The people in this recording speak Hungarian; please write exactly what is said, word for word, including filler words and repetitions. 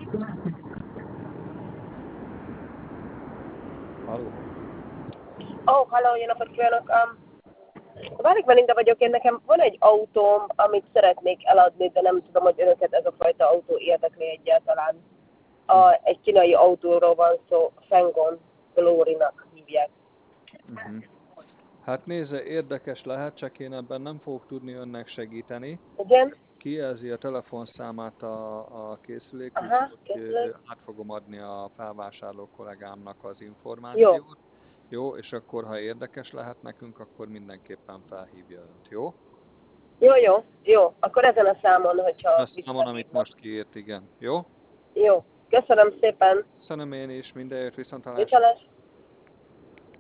Halló? Ó, oh, halló, jó napot kívánok! Um, Válik Melinda vagyok, én nekem van egy autóm, amit szeretnék eladni, de nem tudom, hogy önöket ez a fajta autó érdekli egyáltalán. A, egy kínai autóról van szó, Fengon Glory-nak hívják. Uh-huh. Hát nézze, érdekes lehet, csak én ebben nem fogok tudni önnek segíteni. Igen? Kijelzi a telefonszámát a, a készülék, Aha, úgyhogy készülök. át fogom adni a felvásárló kollégámnak az Jó. információt. Jó, és akkor ha érdekes lehet nekünk, akkor mindenképpen felhívja önt, jó? Jó, jó, jó. Akkor ezen a számon, hogyha A számon, amit visszahívnak. most kiírt, igen. Jó? Jó. Köszönöm szépen. Köszönöm én is, mindenért viszontlátásra. Viszontlátásra.